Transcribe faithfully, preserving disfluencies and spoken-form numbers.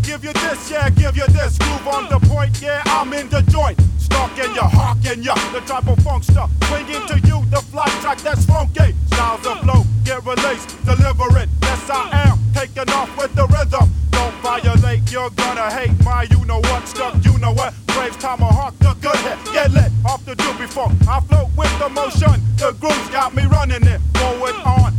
give you this, yeah, give you this. Groove on the point, yeah, I'm in the joint. Stalking ya, hawking ya, the type of funk stuff. Bringing to you the fly track that's funky. Styles of flow, get released, deliver it. Yes, I am taking off with the rhythm. Don't violate, you're gonna hate my you know what stuff, you know what. Braves tomahawk, the good hit, get lit off the doobie funk. I float with the motion, the grooves got me running it. Forward on,